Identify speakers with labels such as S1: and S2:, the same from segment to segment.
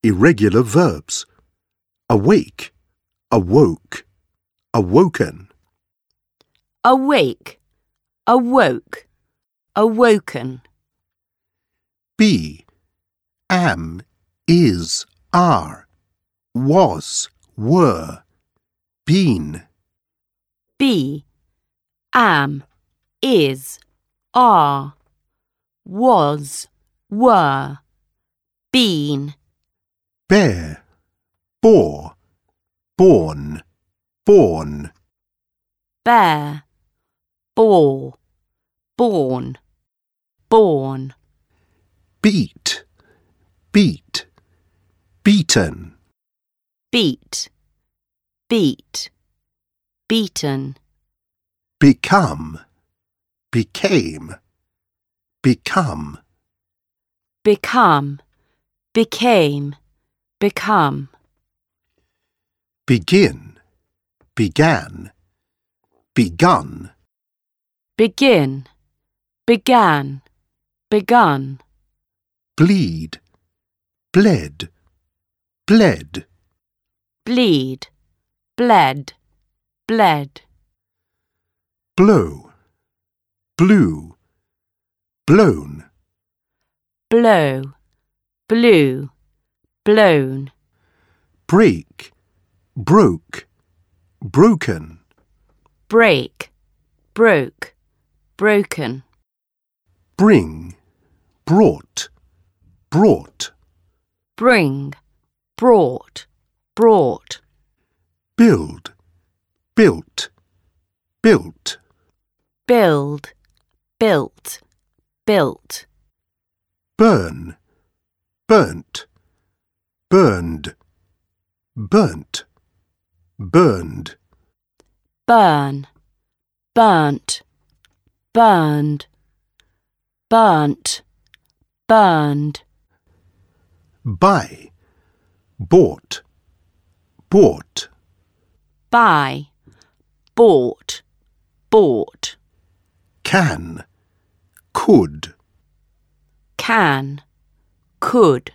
S1: Irregular verbs. Awake, awoke, awoken.
S2: Awake, awoke, awoken.
S1: Be, am, is, are, was, were, been.
S2: Be, am, is, are, was, were, been.
S1: Bear, bore, born, born.
S2: Bear, bore, born, born.
S1: Beat, beat, beaten.
S2: Beat, beat, beaten.
S1: Become, became, become.
S2: Become, became, become.
S1: Begin, began, begun.
S2: Begin, began, begun.
S1: Bleed, bled, bled.
S2: Bleed, bled, bled.
S1: Blow, blew, blown.
S2: Blow, blew, blown.
S1: Break, broke, broken.
S2: Break, broke, broken.
S1: Bring, brought, brought.
S2: Bring, brought, brought.
S1: Build, built, built.
S2: Build, built, built.
S1: Burn, burnt, burned, burnt, burned.
S2: Burn, burnt, burned, burnt, burned.
S1: Buy, bought, bought.
S2: Buy, bought, bought.
S1: Can, could.
S2: Can, could.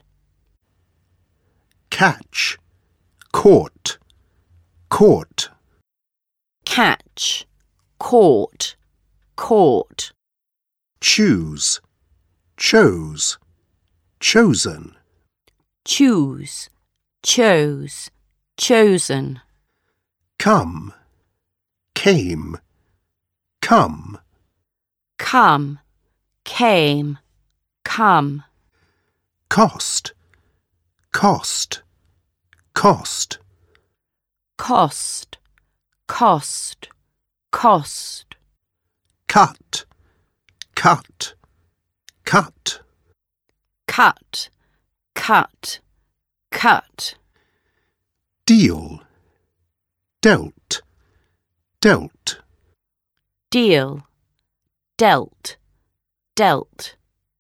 S1: Catch, caught, caught.
S2: Catch, caught, caught.
S1: Choose, chose, chosen.
S2: Choose, chose, chosen.
S1: Come, came, come.
S2: Come, came, come.
S1: Cost, cost, cost.
S2: Cost, cost, cost.
S1: Cut, cut, cut.
S2: Cut, cut, cut.
S1: Deal, dealt, dealt.
S2: Deal, dealt, dealt.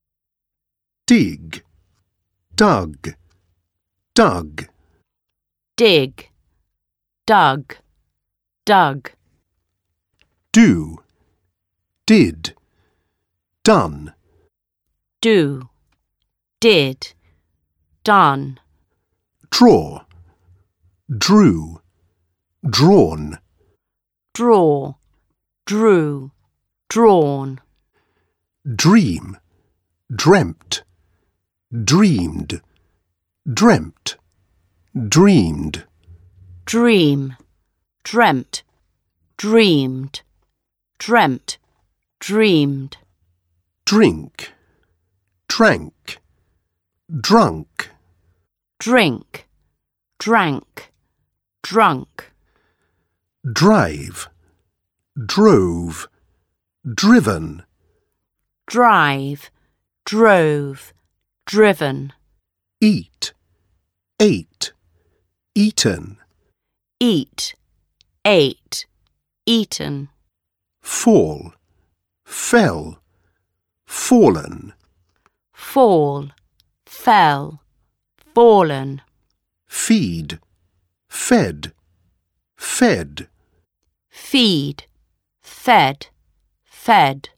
S1: Dig, dug, dug.
S2: Dig, dug, dug.
S1: Do, did, done.
S2: Do, did, done.
S1: Draw, drew, drawn.
S2: Draw, drew, drawn.
S1: Dream, dreamt, dreamed, dreamt, dreamed.
S2: Dream, dreamt, dreamed, dreamt, dreamed.
S1: Drink, drank, drunk.
S2: Drink, drank, drunk.
S1: Drive, drove, driven.
S2: Drive, drove, driven.
S1: Eat, ate, eaten.
S2: Eat, ate, eaten.
S1: Fall, fell, fallen.
S2: Fall, fell, fallen.
S1: Feed, fed, fed.
S2: Feed, fed, fed.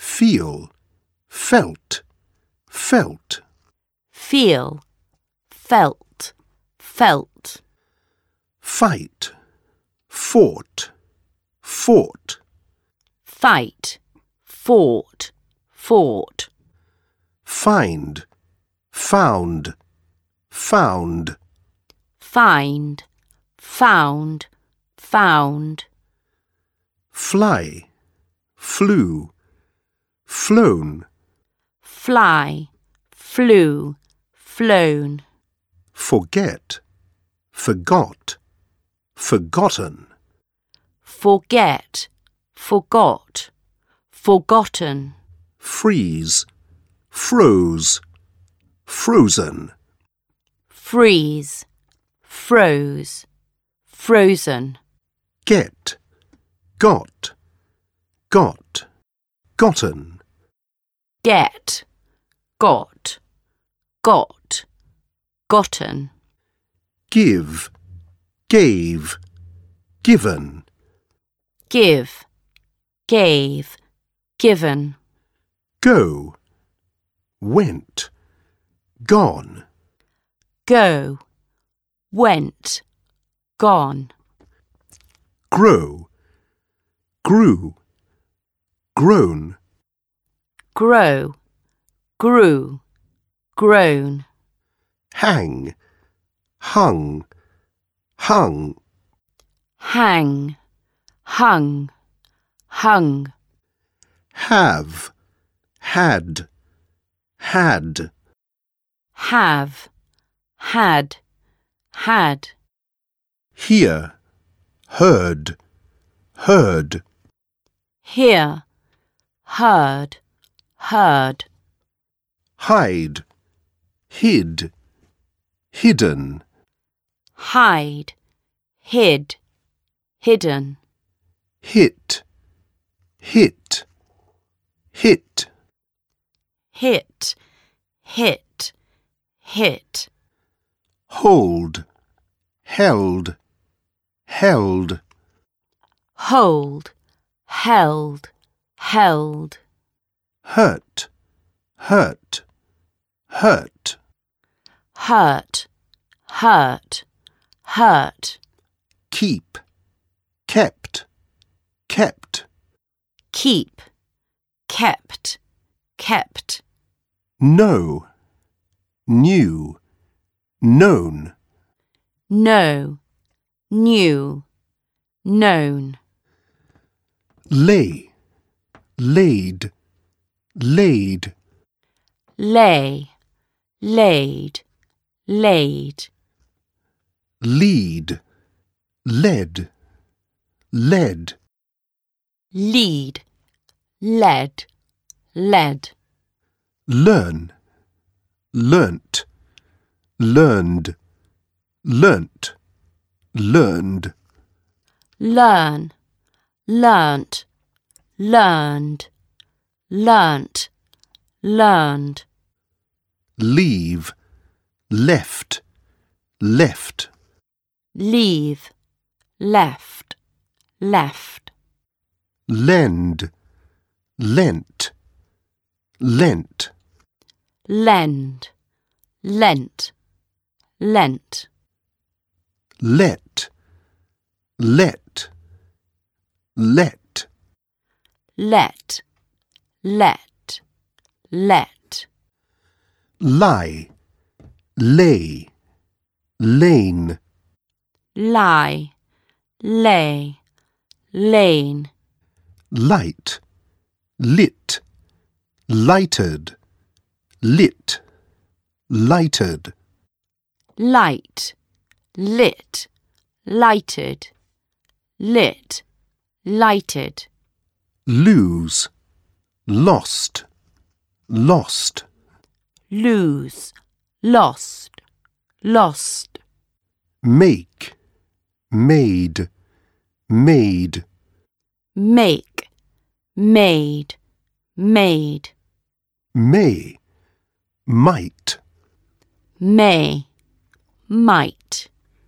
S1: Feel, felt, felt.
S2: Feel, felt, felt.
S1: fight, fought, fought,
S2: Fight, fought, fought.
S1: find, found, found,
S2: Find, found, found.
S1: fly, flew, flown,
S2: Fly, flew, flown.
S1: forget, forgot, forgotten,
S2: Forget, forgot, forgotten.
S1: freeze, froze, frozen,
S2: Freeze, froze, frozen.
S1: get, got, got, gotten,
S2: Get, got, got, gotten.
S1: give, gave, given,
S2: Give, gave, given.
S1: go, went, gone,
S2: Go, went, gone.
S1: grow, grew, grown,
S2: Grow, grew, grown.
S1: hang, hung, hung,
S2: Hang, hung, hung.
S1: have, had, had,
S2: Have, had, had.
S1: hear, heard, heard,
S2: Hear, heard, heard.
S1: hide, hid, hidden,
S2: Hide, hid, hidden.
S1: hit, hit, hit,
S2: Hit, hit, hit.
S1: hold, held, held,
S2: Hold, held, held.
S1: hurt, hurt, hurt,
S2: Hurt, hurt, hurt.
S1: keep, kept, kept,
S2: Keep, kept, kept.
S1: know, knew, known,
S2: Know, knew, known.
S1: lay, laid, laid,
S2: Lay, laid, laid.
S1: lead, led, led,
S2: Lead, led, led.
S1: learn, learnt, learned, learnt, learned,
S2: Learn, learnt, learned, learnt, learned.
S1: leave, left, left,
S2: Leave, left, left.
S1: lend, lent, lent,
S2: Lend, lent, lent.
S1: let, let, let,
S2: Let, let, let.
S1: lie, lay, lane,
S2: Lie, lay, lane.
S1: light, lit, lighted, lit, lighted,
S2: Light, lit, lighted, lit, lighted.
S1: lose, lost, lost,
S2: Lose, lost, lost.
S1: make, made, made,
S2: Make, made, made.
S1: may, might,
S2: May, might.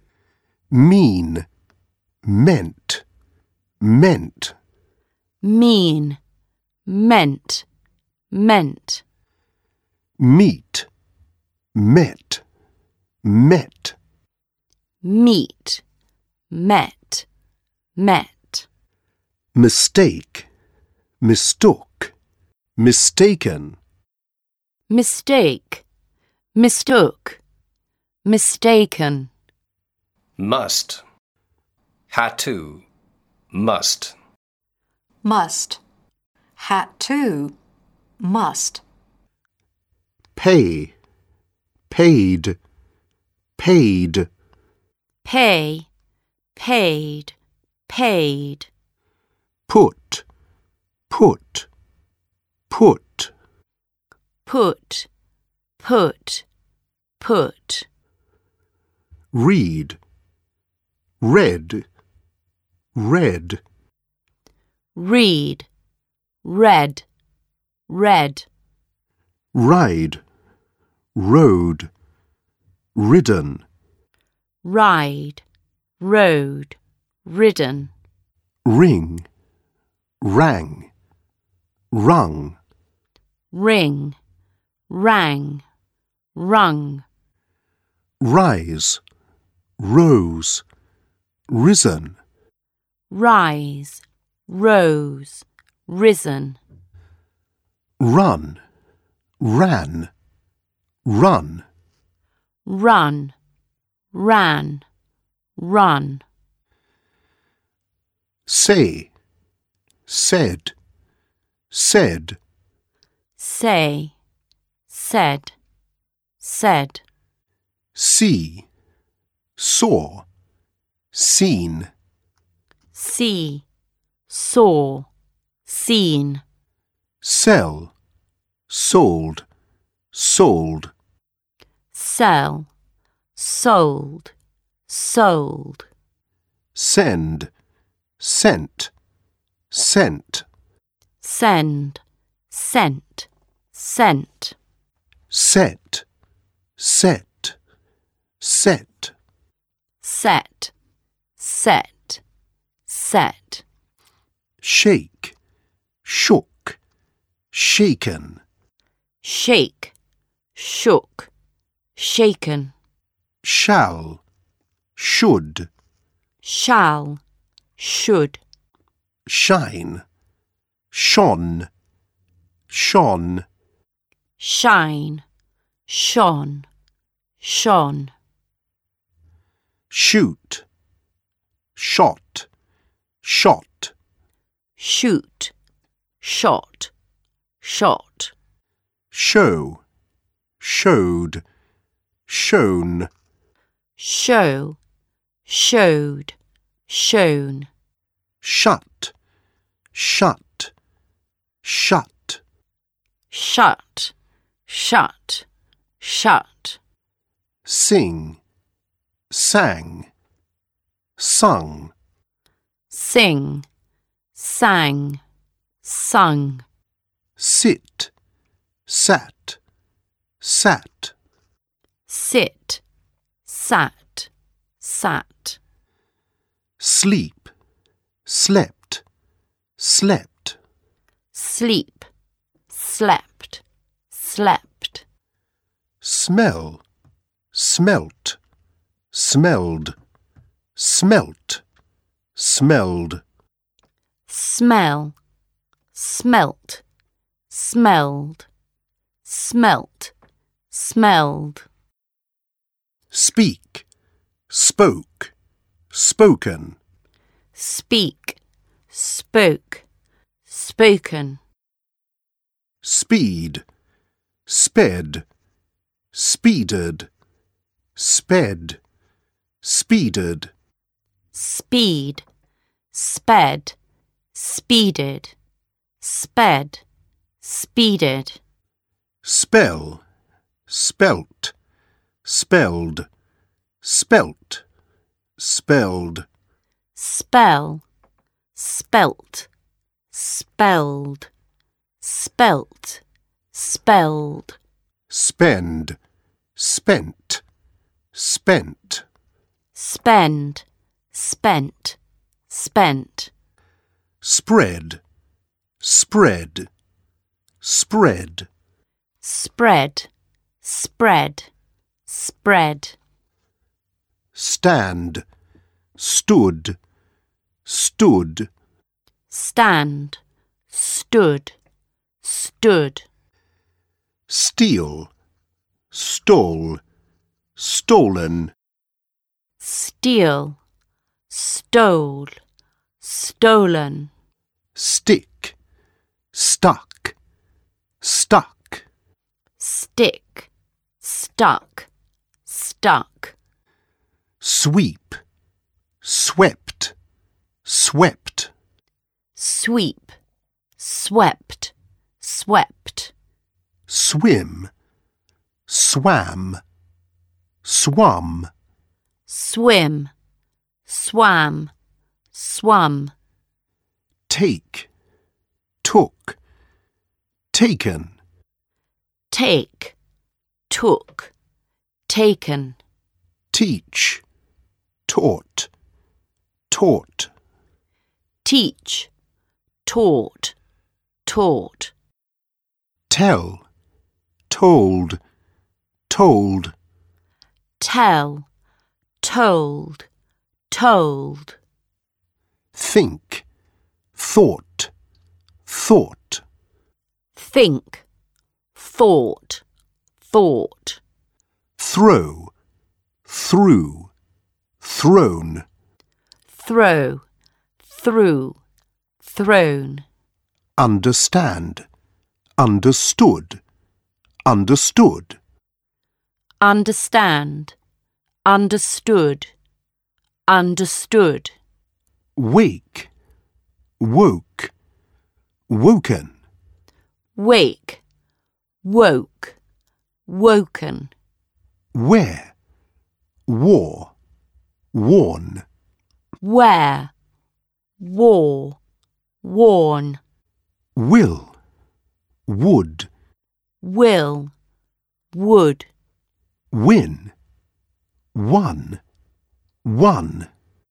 S1: mean, meant, meant,
S2: Mean, meant, meant.
S1: meet, met, met,
S2: meet, met, met,
S1: mistake, mistook, mistaken,
S2: mistake, mistook, mistaken,
S3: must, had to, must,
S4: must, had to, must,
S1: pay, paid, paid,
S2: pay, paid, paid,
S1: put, put, put,
S2: put, put, put,
S1: read, read, read,
S2: read, read, read,
S1: ride, rode, ridden,
S2: ride, rode, ridden,
S1: ring, rang, rung,
S2: ring, rang, rung,
S1: rise, rose, risen,
S2: rise, rose, risen,
S1: run, ran, run,
S2: run, ran, run,
S1: say, said, said,
S2: say, said, said,
S1: see, saw, seen,
S2: see, saw, seen,
S1: sell, sold, sold,
S2: sell, sold, sold,
S1: send, sent, sent,
S2: send, sent, sent,
S1: set, set, set,
S2: set, set, set,
S1: shake, shook, shaken,
S2: shake, shook, shaken,
S1: shall, should,
S2: shall, should,
S1: shine, shone, shone,
S2: shine, shone, shone,
S1: shoot, shot, shot,
S2: shoot, shot, shot,
S1: show, showed, shown,
S2: show, showed, shown,
S1: shut, shut, shut,
S2: shut, shut, shut,
S1: sing, sang, sung,
S2: sing, sang, sung,
S1: sit, sat, sat,
S2: sit, sat, sat,
S1: sleep, slept, slept,
S2: sleep, slept, slept,
S1: smell, smelt, smelled, smelt, smelled,
S2: smell, smelt, smelled, smelt, smelled,
S1: speak, spoke, spoken,
S2: speak, spoke, spoken,
S1: speed, sped, speeded, sped, speeded,
S2: speed, sped, speeded, sped, speeded,
S1: spell, spelt, spelled, spelt, spelled,
S2: spell, spelt, spelled, spelt, spelled,
S1: spend, spent, spent,
S2: spend, spent, spent,
S1: spread, spread, spread,
S2: spread, spread, spread,
S1: stand, stood, stood,
S2: stand, stood, stood,
S1: steal, stole, stolen,
S2: steal, stole, stolen,
S1: stick, stuck, stuck,
S2: stick, stuck, stuck,
S1: sweep, swept, swept,
S2: sweep, swept, swept,
S1: swim, swam, swum,
S2: swim, swam, swum,
S1: take, took, taken,
S2: take, took, taken,
S1: teach, taught, taught,
S2: teach, taught, taught,
S1: tell, told, told,
S2: tell, told, told,
S1: think, thought, thought,
S2: think, thought, thought,
S1: throw, threw, thrown,
S2: throw, through, thrown,
S1: understand, understood, understood,
S2: understand, understood, understood,
S1: wake, woke, woken,
S2: wake, woke, woken,
S1: wear, wore, worn,
S2: wear, wore, worn,
S1: will, would,
S2: will, would,
S1: win, won, won,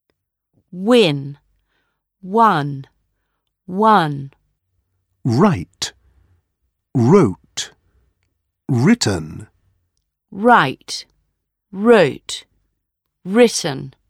S2: win, won, won,
S1: write, wrote, written,
S2: write, wrote, written,